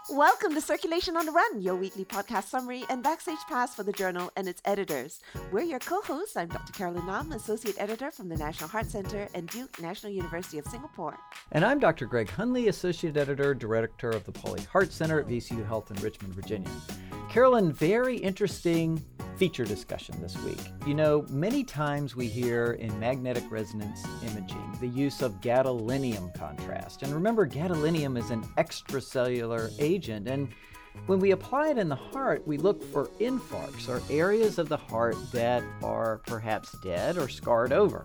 Welcome to Circulation on the Run, your weekly podcast summary and backstage pass for the journal and its editors. We're your co-hosts. I'm Dr. Carolyn Nam, Associate Editor from the National Heart Center and Duke National University of Singapore. And I'm Dr. Greg Hunley, Associate Editor, Director of the Pauley Heart Center at VCU Health in Richmond, Virginia. Carolyn, very interesting feature discussion this week. You know, many times we hear in magnetic resonance imaging the use of gadolinium contrast. And remember, gadolinium is an extracellular agent. And when we apply it in the heart, we look for infarcts or areas of the heart that are perhaps dead or scarred over.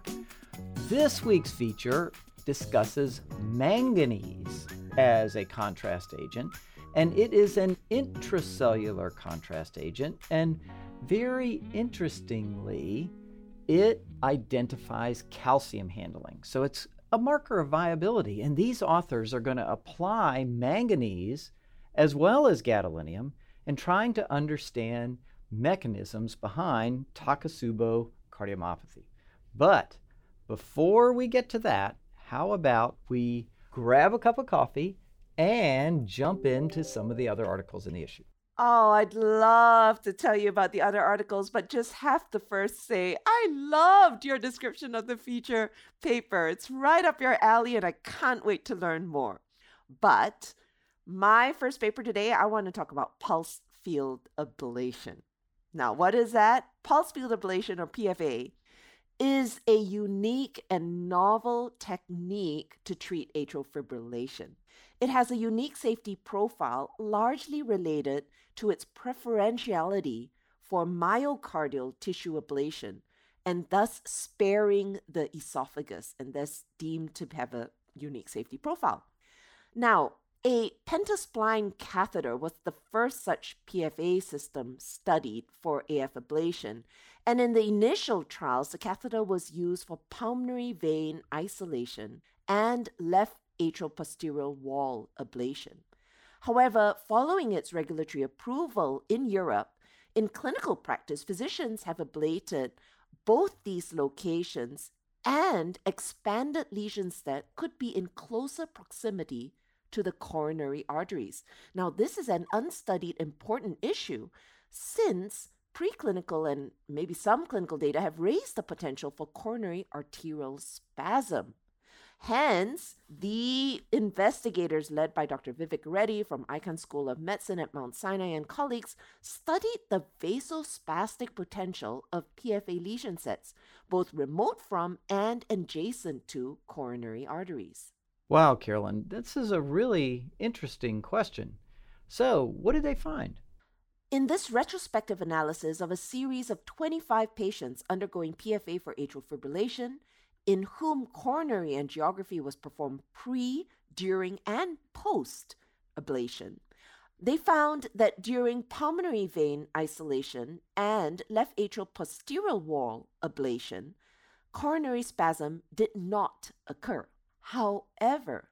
This week's feature discusses manganese as a contrast agent, and it is an intracellular contrast agent. And very interestingly, it identifies calcium handling. So it's a marker of viability. And these authors are going to apply manganese as well as gadolinium in trying to understand mechanisms behind Takotsubo cardiomyopathy. But before we get to that, how about we grab a cup of coffee and jump into some of the other articles in the issue? Oh, I'd love to tell you about the other articles, but just have to first say, I loved your description of the feature paper. It's right up your alley, and I can't wait to learn more. But my first paper today, I want to talk about pulse field ablation. Now, what is that? Pulse field ablation, or PFA, is a unique and novel technique to treat atrial fibrillation. It has a unique safety profile largely related to its preferentiality for myocardial tissue ablation and thus sparing the esophagus, and thus deemed to have a unique safety profile. Now, a pentaspline catheter was the first such PFA system studied for AF ablation, and in the initial trials, the catheter was used for pulmonary vein isolation and left atrial posterior wall ablation. However, following its regulatory approval in Europe, in clinical practice, physicians have ablated both these locations and expanded lesions that could be in closer proximity to the coronary arteries. Now, this is an unstudied important issue since preclinical and maybe some clinical data have raised the potential for coronary arterial spasm. Hence, the investigators led by Dr. Vivek Reddy from Icahn School of Medicine at Mount Sinai and colleagues studied the vasospastic potential of PFA lesion sets, both remote from and adjacent to coronary arteries. Wow, Carolyn, this is a really interesting question. So, what did they find? In this retrospective analysis of a series of 25 patients undergoing PFA for atrial fibrillation, in whom coronary angiography was performed pre, during, and post ablation, they found that during pulmonary vein isolation and left atrial posterior wall ablation, coronary spasm did not occur. However,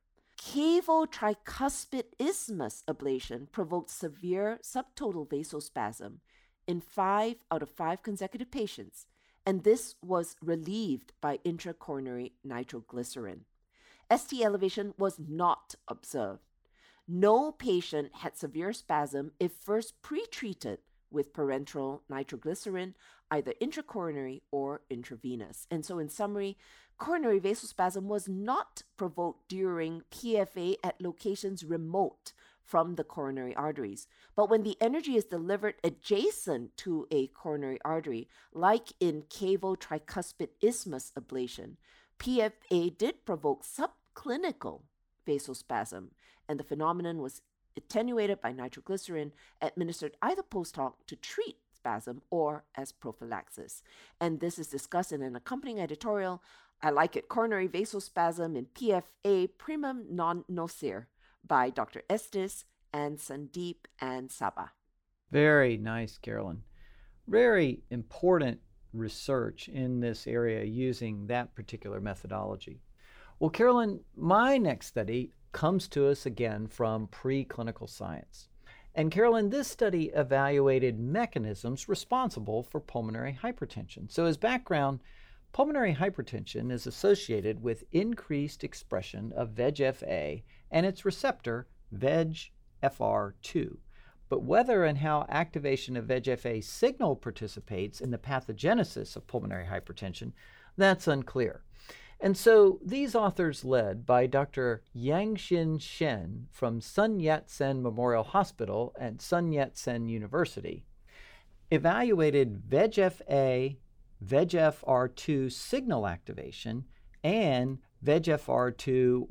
cavo-tricuspid isthmus ablation provoked severe subtotal vasospasm in 5 out of 5 consecutive patients, and this was relieved by intracoronary nitroglycerin. ST elevation was not observed. No patient had severe spasm if first pre-treated with parenteral nitroglycerin, either intracoronary or intravenous. And so in summary, coronary vasospasm was not provoked during PFA at locations remote from the coronary arteries. But when the energy is delivered adjacent to a coronary artery, like in cavo-tricuspid isthmus ablation, PFA did provoke subclinical vasospasm, and the phenomenon was attenuated by nitroglycerin administered either post-hoc to treat spasm or as prophylaxis. And this is discussed in an accompanying editorial. I like it, Coronary Vasospasm in PFA Primum Non Nocere, by Dr. Estes and Sandeep and Sabha. Very nice, Carolyn. Very important research in this area using that particular methodology. Well, Carolyn, my next study comes to us again from preclinical science. And Carolyn, this study evaluated mechanisms responsible for pulmonary hypertension. So as background, pulmonary hypertension is associated with increased expression of VEGF-A and its receptor, VEGF VEGFR2. But whether and how activation of VEGF-A signal participates in the pathogenesis of pulmonary hypertension, that's unclear. And so these authors, led by Dr. Yangxin Shen from Sun Yat-sen Memorial Hospital and Sun Yat-sen University, evaluated VEGF-A, VEGFR2 signal activation, and VEGFR2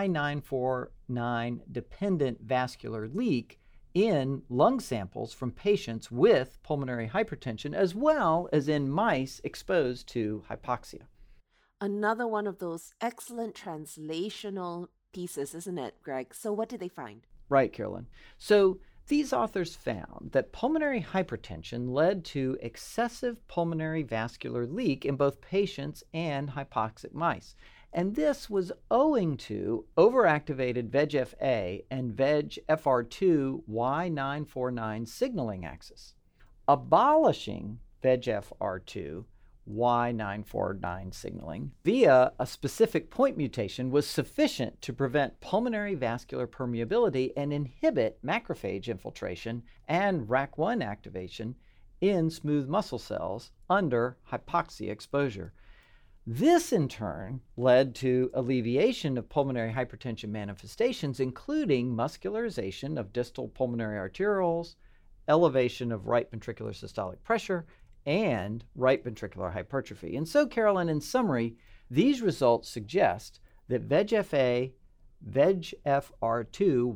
Y949 dependent vascular leak in lung samples from patients with pulmonary hypertension, as well as in mice exposed to hypoxia. Another one of those excellent translational pieces, isn't it, Greg? So what did they find? Right, Carolyn. So these authors found that pulmonary hypertension led to excessive pulmonary vascular leak in both patients and hypoxic mice. And this was owing to overactivated VEGF-A and VEGFR2 Y949 signaling axis. Abolishing VEGFR2 Y949 signaling via a specific point mutation was sufficient to prevent pulmonary vascular permeability and inhibit macrophage infiltration and RAC1 activation in smooth muscle cells under hypoxia exposure. This, in turn, led to alleviation of pulmonary hypertension manifestations, including muscularization of distal pulmonary arterioles, elevation of right ventricular systolic pressure, and right ventricular hypertrophy. And so, Carolyn, in summary, these results suggest that VEGF-A, VEGFR2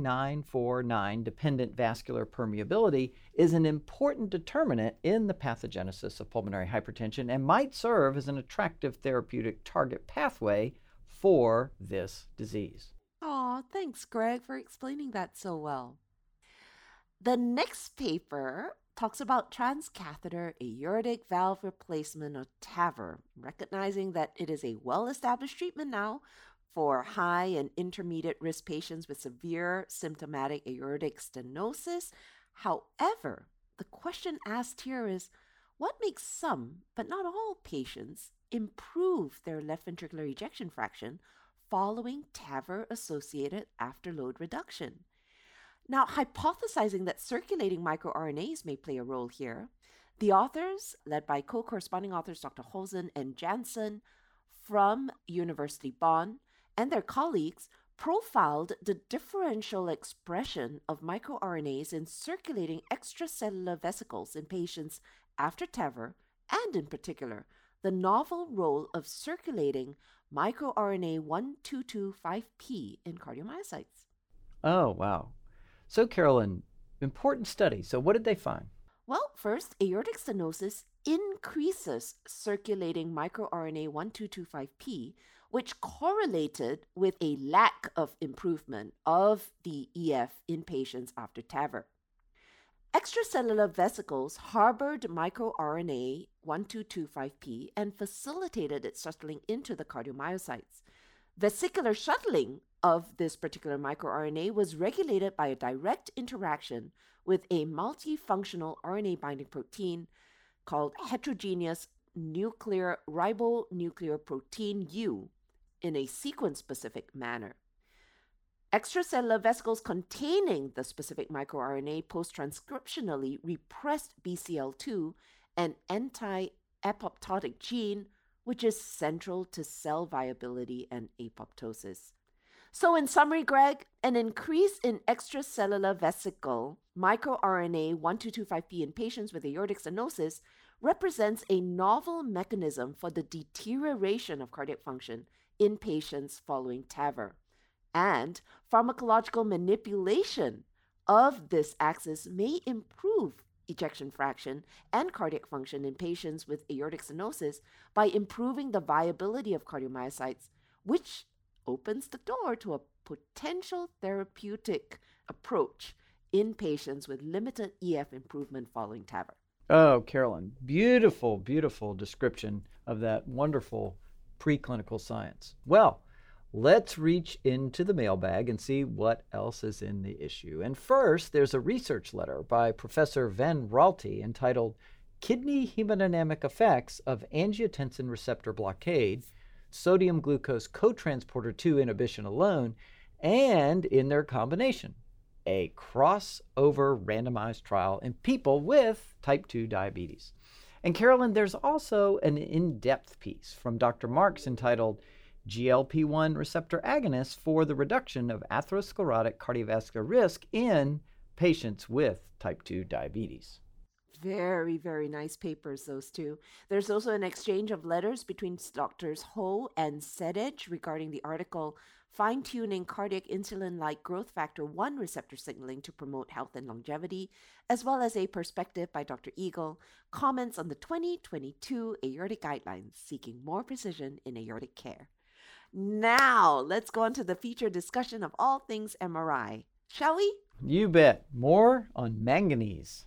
Y949 dependent vascular permeability is an important determinant in the pathogenesis of pulmonary hypertension and might serve as an attractive therapeutic target pathway for this disease. Oh, thanks, Greg, for explaining that so well. The next paper talks about transcatheter aortic valve replacement, or TAVR, recognizing that it is a well-established treatment now for high and intermediate risk patients with severe symptomatic aortic stenosis. However, the question asked here is, what makes some, but not all patients, improve their left ventricular ejection fraction following TAVR-associated afterload reduction? Now, hypothesizing that circulating microRNAs may play a role here, the authors, led by co-corresponding authors Dr. Hosen and Jansen from University Bonn, and their colleagues, profiled the differential expression of microRNAs in circulating extracellular vesicles in patients after TAVR, and in particular, the novel role of circulating microRNA 1225P in cardiomyocytes. Oh, wow. So, Carolyn, important study. So what did they find? Well, first, aortic stenosis increases circulating microRNA 1225P, which correlated with a lack of improvement of the EF in patients after TAVR. Extracellular vesicles harbored microRNA 1225P and facilitated its shuttling into the cardiomyocytes. Vesicular shuttling of this particular microRNA was regulated by a direct interaction with a multifunctional RNA binding protein called heterogeneous nuclear ribonuclear protein U in a sequence-specific manner. Extracellular vesicles containing the specific microRNA post-transcriptionally repressed BCL2, an anti-apoptotic gene, which is central to cell viability and apoptosis. So in summary, Greg, an increase in extracellular vesicle microRNA 1225P in patients with aortic stenosis represents a novel mechanism for the deterioration of cardiac function in patients following TAVR. And pharmacological manipulation of this axis may improve ejection fraction and cardiac function in patients with aortic stenosis by improving the viability of cardiomyocytes, which opens the door to a potential therapeutic approach in patients with limited EF improvement following TAVR. Oh, Carolyn, beautiful, beautiful description of that wonderful preclinical science. Well, let's reach into the mailbag and see what else is in the issue. And first, there's a research letter by Professor Van Raalte entitled Kidney Hemodynamic Effects of Angiotensin Receptor Blockade, Sodium Glucose Cotransporter 2 Inhibition Alone, and in their combination. a crossover randomized trial in people with type 2 diabetes. And Carolyn, there's also an in-depth piece from Dr. Marks entitled GLP-1 receptor agonists for the reduction of atherosclerotic cardiovascular risk in patients with type 2 diabetes. Very, very nice papers, those two. There's also an exchange of letters between Doctors Ho and Sedich regarding the article Fine-Tuning Cardiac Insulin-like Growth Factor 1 Receptor Signaling to Promote Health and Longevity, as well as a perspective by Dr. Eagle, comments on the 2022 Aortic Guidelines, seeking more precision in aortic care. Now, let's go on to the feature discussion of all things MRI. Shall we? You bet. More on manganese.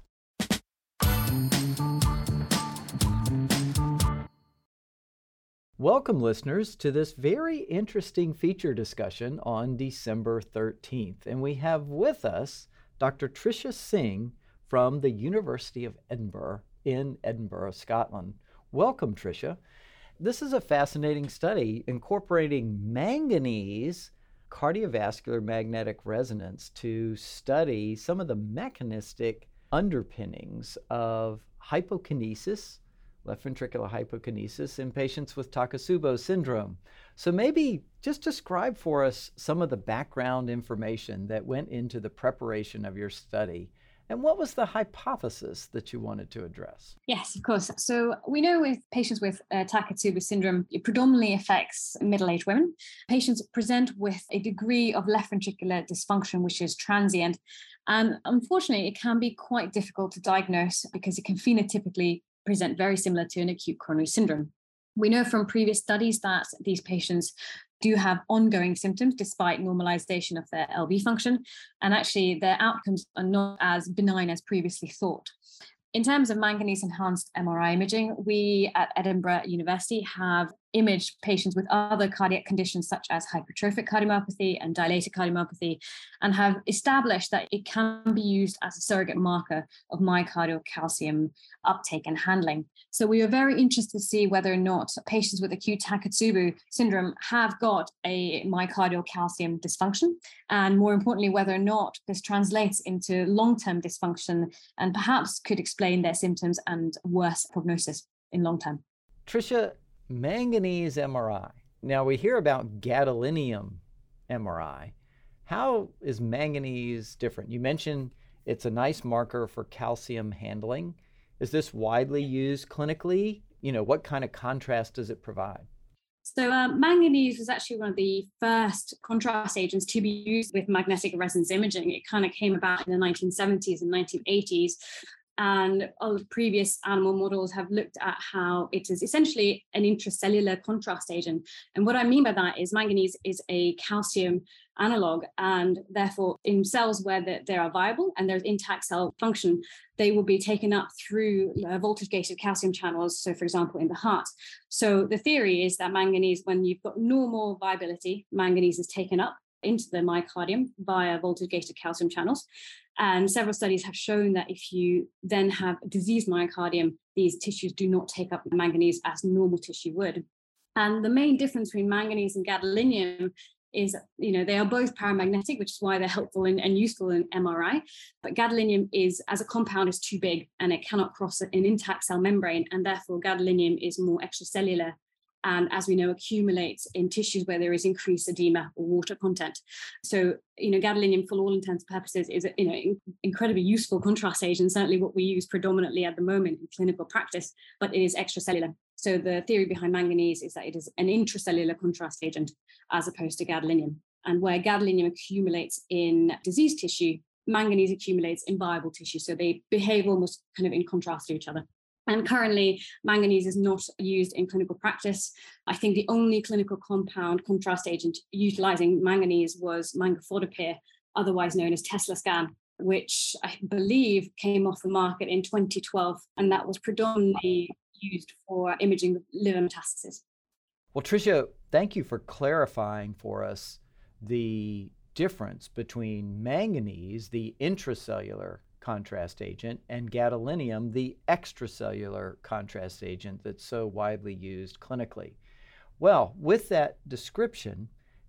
Welcome, listeners, to this very interesting feature discussion on December 13th. And we have with us Dr. Tricia Singh from the University of Edinburgh in Edinburgh, Scotland. Welcome, Tricia. This is a fascinating study incorporating manganese cardiovascular magnetic resonance to study some of the mechanistic underpinnings of hypokinesis, left ventricular hypokinesis in patients with Takotsubo syndrome. So maybe just describe for us some of the background information that went into the preparation of your study. And what was the hypothesis that you wanted to address? Yes, of course. So we know with patients with Takotsubo syndrome, it predominantly affects middle-aged women. Patients present with a degree of left ventricular dysfunction, which is transient. And unfortunately, it can be quite difficult to diagnose because it can phenotypically present very similar to an acute coronary syndrome. We know from previous studies that these patients do have ongoing symptoms despite normalization of their LV function, and actually their outcomes are not as benign as previously thought. In terms of manganese-enhanced MRI imaging, we at Edinburgh University have imaged patients with other cardiac conditions such as hypertrophic cardiomyopathy and dilated cardiomyopathy, and have established that it can be used as a surrogate marker of myocardial calcium uptake and handling. So we are very interested to see whether or not patients with acute Takotsubo syndrome have got a myocardial calcium dysfunction, and more importantly, whether or not this translates into long-term dysfunction and perhaps could explain their symptoms and worse prognosis in long term. Tricia, manganese MRI. Now we hear about gadolinium MRI. How is manganese different? You mentioned it's a nice marker for calcium handling. Is this widely used clinically? What kind of contrast does it provide? So manganese was actually one of the first contrast agents to be used with magnetic resonance imaging. It kind of came about in the 1970s and 1980s. And all the previous animal models have looked at how it is essentially an intracellular contrast agent. And what I mean by that is manganese is a calcium analog, and therefore in cells where they are viable and there's intact cell function, they will be taken up through voltage-gated calcium channels, so for example in the heart. So the theory is that manganese, when you've got normal viability, manganese is taken up into the myocardium via voltage-gated calcium channels. And several studies have shown that if you then have a diseased myocardium, these tissues do not take up manganese as normal tissue would. And the main difference between manganese and gadolinium is, they are both paramagnetic, which is why they're helpful and useful in MRI. But gadolinium is, as a compound, is too big and it cannot cross an intact cell membrane. And therefore, gadolinium is more extracellular, and as we know, accumulates in tissues where there is increased edema or water content. So, gadolinium, for all intents and purposes, is incredibly useful contrast agent, certainly what we use predominantly at the moment in clinical practice, but it is extracellular. So the theory behind manganese is that it is an intracellular contrast agent as opposed to gadolinium. And where gadolinium accumulates in diseased tissue, manganese accumulates in viable tissue. So they behave almost kind of in contrast to each other. And currently, manganese is not used in clinical practice. I think the only clinical compound contrast agent utilizing manganese was mangophotopir, otherwise known as TeslaScan, which I believe came off the market in 2012. And that was predominantly used for imaging liver metastases. Well, Tricia, thank you for clarifying for us the difference between manganese, the intracellular contrast agent, and gadolinium, the extracellular contrast agent that's so widely used clinically. Well, with that description,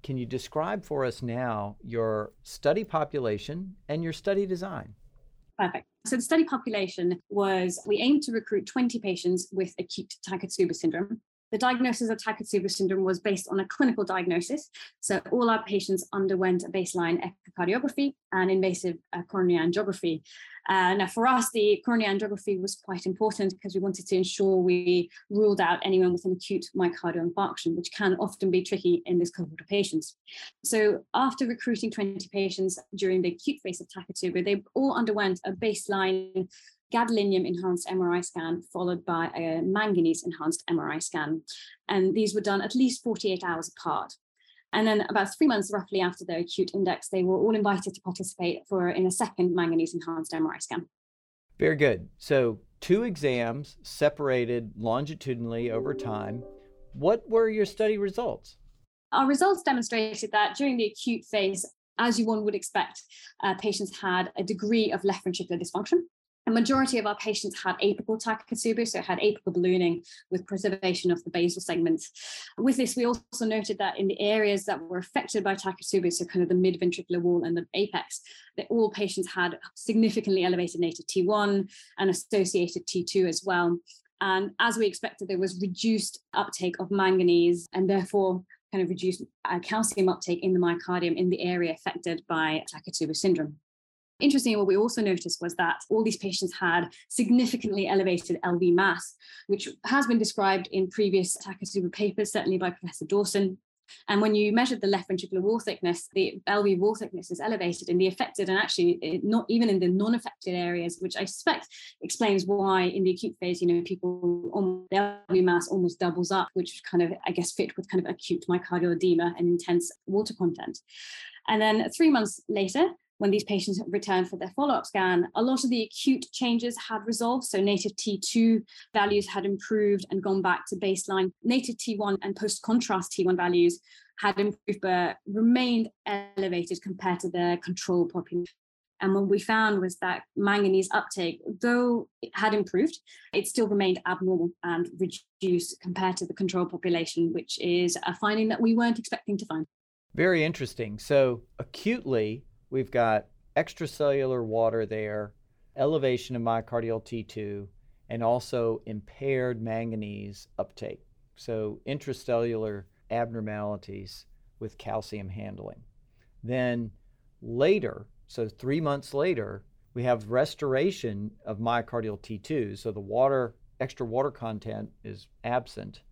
can you describe for us now your study population and your study design? Perfect. So the study population we aimed to recruit 20 patients with acute Takotsubo syndrome. The diagnosis of Takotsubo syndrome was based on a clinical diagnosis. So all our patients underwent a baseline echocardiography and invasive coronary angiography. Now, for us, the coronary angiography was quite important because we wanted to ensure we ruled out anyone with an acute myocardial infarction, which can often be tricky in this cohort of patients. So after recruiting 20 patients during the acute phase of Takotsubo, they all underwent a baseline gadolinium enhanced MRI scan followed by a manganese enhanced MRI scan. And these were done at least 48 hours apart. And then about 3 months roughly after their acute index, they were all invited to participate in a second manganese enhanced MRI scan. Very good. So 2 exams separated longitudinally over time. What were your study results? Our results demonstrated that during the acute phase, as one would expect, patients had a degree of left ventricular dysfunction. A majority of our patients had apical Takotsubo, so had apical ballooning with preservation of the basal segments. With this, we also noted that in the areas that were affected by Takotsubo, so kind of the mid-ventricular wall and the apex, that all patients had significantly elevated native T1 and associated T2 as well. And as we expected, there was reduced uptake of manganese and therefore kind of reduced calcium uptake in the myocardium in the area affected by Takotsubo syndrome. Interestingly, what we also noticed was that all these patients had significantly elevated LV mass, which has been described in previous Takotsubo papers, certainly by Professor Dawson. And when you measured the left ventricular wall thickness, the LV wall thickness is elevated in the affected and actually not even in the non-affected areas, which I suspect explains why in the acute phase, people, their LV mass almost doubles up, which kind of, I guess, fit with kind of acute myocardial edema and intense water content. And then 3 months later, when these patients returned for their follow-up scan, a lot of the acute changes had resolved. So native T2 values had improved and gone back to baseline. Native T1 and post-contrast T1 values had improved but remained elevated compared to their control population. And what we found was that manganese uptake, though it had improved, it still remained abnormal and reduced compared to the control population, which is a finding that we weren't expecting to find. Very interesting. So acutely, we've got extracellular water there, elevation of myocardial T2, and also impaired manganese uptake. So intracellular abnormalities with calcium handling. Then later, so 3 months later, we have restoration of myocardial T2. So the extra water content is absent,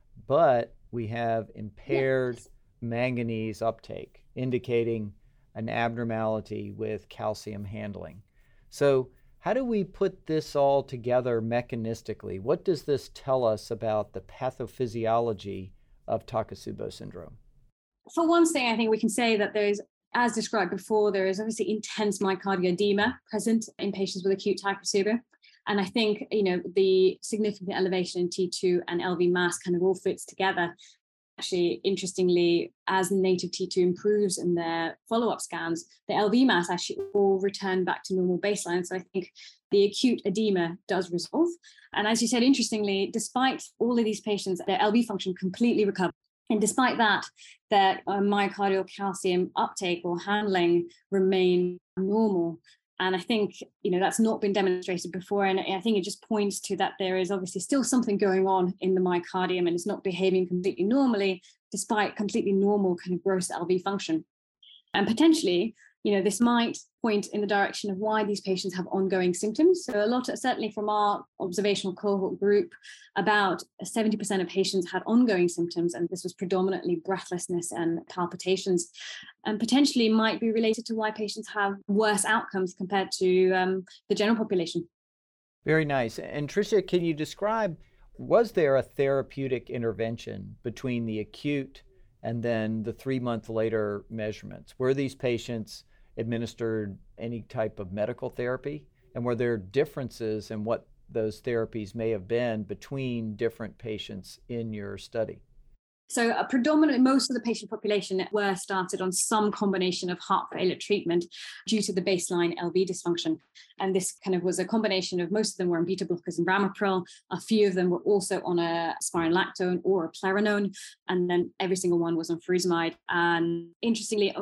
but we have impaired manganese uptake, indicating an abnormality with calcium handling. So how do we put this all together mechanistically? What does this tell us about the pathophysiology of Takotsubo syndrome? For one thing, I think we can say that there's, as described before, there is obviously intense myocardial edema present in patients with acute Takotsubo. And I think, the significant elevation in T2 and LV mass kind of all fits together. Actually, interestingly, as native T2 improves in their follow-up scans, the LV mass actually all return back to normal baseline. So I think the acute edema does resolve. And as you said, interestingly, despite all of these patients, their LV function completely recovered. And despite that, their myocardial calcium uptake or handling remain normal. And I think, that's not been demonstrated before. And I think it just points to that there is obviously still something going on in the myocardium and it's not behaving completely normally, despite completely normal kind of gross LV function. And potentially, this might point in the direction of why these patients have ongoing symptoms. So a lot, certainly from our observational cohort group, about 70% of patients had ongoing symptoms, and this was predominantly breathlessness and palpitations, and potentially might be related to why patients have worse outcomes compared to the general population. Very nice. And Tricia, can you describe, was there a therapeutic intervention between the acute and then the 3 month later measurements? Were these patients administered any type of medical therapy? And were there differences in what those therapies may have been between different patients in your study? So predominantly, most of the patient population were started on some combination of heart failure treatment due to the baseline LV dysfunction. And this kind of was a combination of, most of them were on beta blockers and ramipril. A few of them were also on a spironolactone or a Pleronone. And then every single one was on furosemide. And interestingly,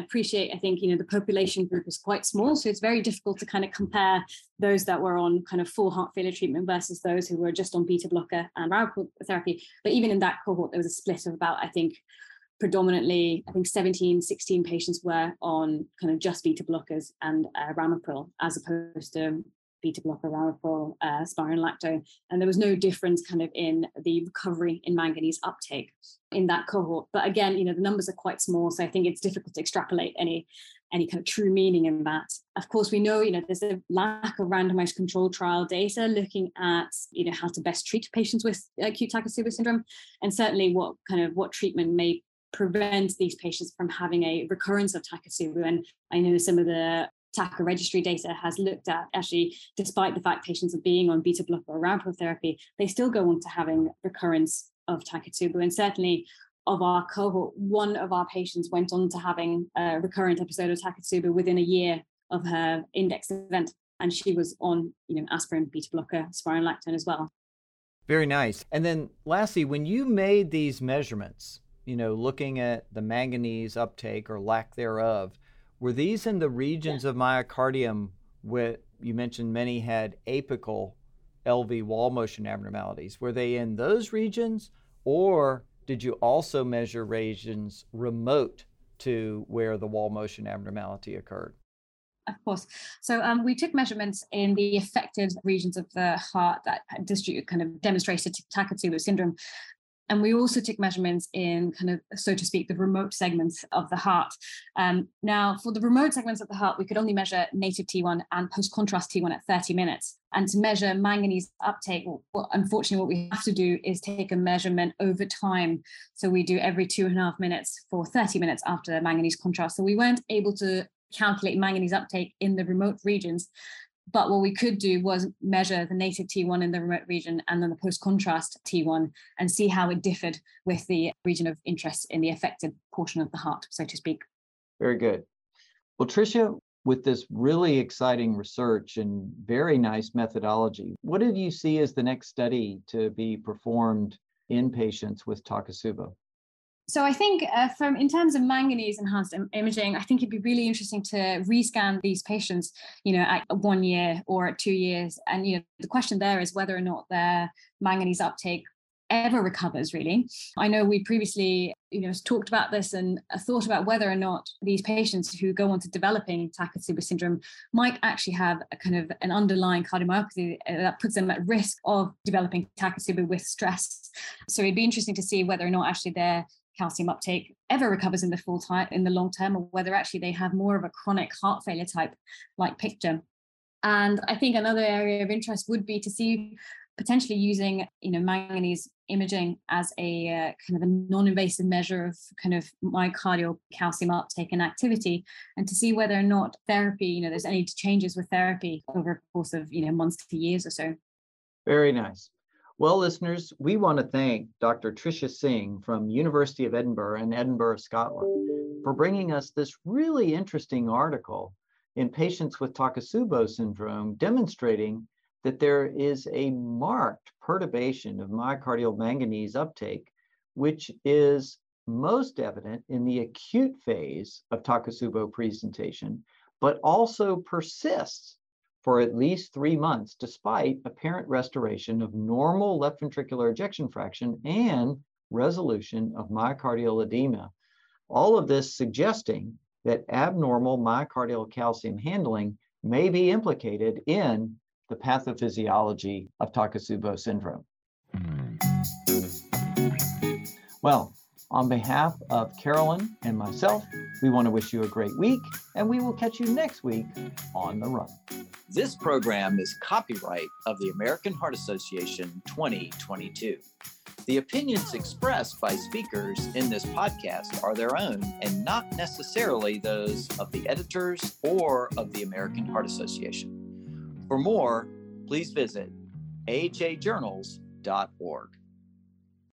I think, the population group is quite small. So it's very difficult to kind of compare those that were on kind of full heart failure treatment versus those who were just on beta blocker and ramipril therapy. But even in that cohort, there was a split of about, predominantly, 17, 16 patients were on kind of just beta blockers and ramipril, as opposed to beta blocker, ramipril, spironolactone. And there was no difference kind of in the recovery in manganese uptake in that cohort. But again, the numbers are quite small. So I think it's difficult to extrapolate any kind of true meaning in that. Of course, we know, there's a lack of randomized control trial data looking at, how to best treat patients with acute Takotsubo syndrome, and certainly what treatment may prevent these patients from having a recurrence of Takotsubo. And I know some of the TACA registry data has looked at, actually, despite the fact patients are being on beta blocker or ramipril therapy, they still go on to having recurrence of Takotsubo. And certainly of our cohort, one of our patients went on to having a recurrent episode of Takotsubo within a year of her index event. And she was on, aspirin, beta blocker, spironolactone as well. Very nice. And then lastly, when you made these measurements, looking at the manganese uptake or lack thereof, were these in the regions of myocardium where you mentioned many had apical LV wall motion abnormalities? Were they in those regions, or did you also measure regions remote to where the wall motion abnormality occurred? Of course. So we took measurements in the affected regions of the heart that kind of demonstrated Takotsubo syndrome. And we also took measurements in kind of, so to speak, the remote segments of the heart. Now, for the remote segments of the heart, we could only measure native T1 and post-contrast T1 at 30 minutes. And to measure manganese uptake, unfortunately, what we have to do is take a measurement over time. So we do every 2.5 minutes for 30 minutes after the manganese contrast. So we weren't able to calculate manganese uptake in the remote regions. But what we could do was measure the native T1 in the remote region and then the post-contrast T1 and see how it differed with the region of interest in the affected portion of the heart, so to speak. Very good. Well, Tricia, with this really exciting research and very nice methodology, what did you see as the next study to be performed in patients with Takotsubo? So I think in terms of manganese enhanced imaging, I think it'd be really interesting to rescan these patients, at 1 year or at 2 years. And, the question there is whether or not their manganese uptake ever recovers, really. I know we previously, talked about this and thought about whether or not these patients who go on to developing Takotsubo syndrome might actually have a kind of an underlying cardiomyopathy that puts them at risk of developing Takotsubo with stress. So it'd be interesting to see whether or not actually their calcium uptake ever recovers in the long term, or whether actually they have more of a chronic heart failure type like picture. And I think another area of interest would be to see potentially using manganese imaging as a kind of a non-invasive measure of kind of myocardial calcium uptake and activity, and to see whether or not therapy, there's any changes with therapy over a course of months to years or so. Very nice. Well, listeners, we want to thank Dr. Tricia Singh from University of Edinburgh in Edinburgh, Scotland, for bringing us this really interesting article in patients with Takotsubo syndrome, demonstrating that there is a marked perturbation of myocardial manganese uptake, which is most evident in the acute phase of Takotsubo presentation, but also persists for at least 3 months, despite apparent restoration of normal left ventricular ejection fraction and resolution of myocardial edema. All of this suggesting that abnormal myocardial calcium handling may be implicated in the pathophysiology of Takotsubo syndrome. Well, on behalf of Carolyn and myself, we want to wish you a great week, and we will catch you next week on The Run. This program is copyright of the American Heart Association 2022. The opinions expressed by speakers in this podcast are their own and not necessarily those of the editors or of the American Heart Association. For more, please visit ahajournals.org.